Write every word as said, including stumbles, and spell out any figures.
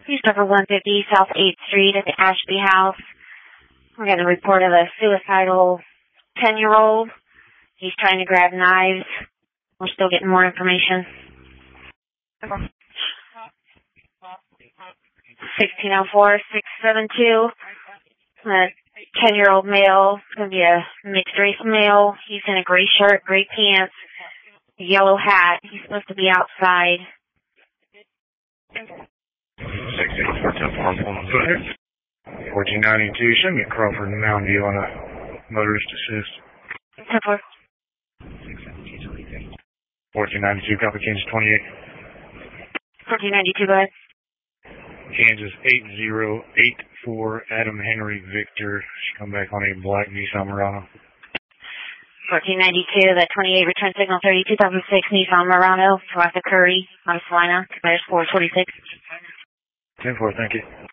He's number one fifty South eighth Street at the Ashby House. We're getting a report of a suicidal ten-year-old. He's trying to grab knives. We're still getting more information. sixteen oh four, six seven two. A ten-year-old male. It's going to be a mixed-race male. He's in a gray shirt, gray pants, a yellow hat. He's supposed to be outside. fourteen ninety-two, send me a Crawford and Mountain View on a motorist assist. ten four. fourteen ninety-two, copy Kansas twenty-eight. fourteen ninety-two, go ahead. Kansas eight zero eight four, Adam Henry Victor. She come back on a black Nissan Murano. fourteen ninety-two, the twenty-eight, return signal thirty, two thousand six Nissan Murano, Rosa Curry, North Carolina, four forty-six. ten four, thank you.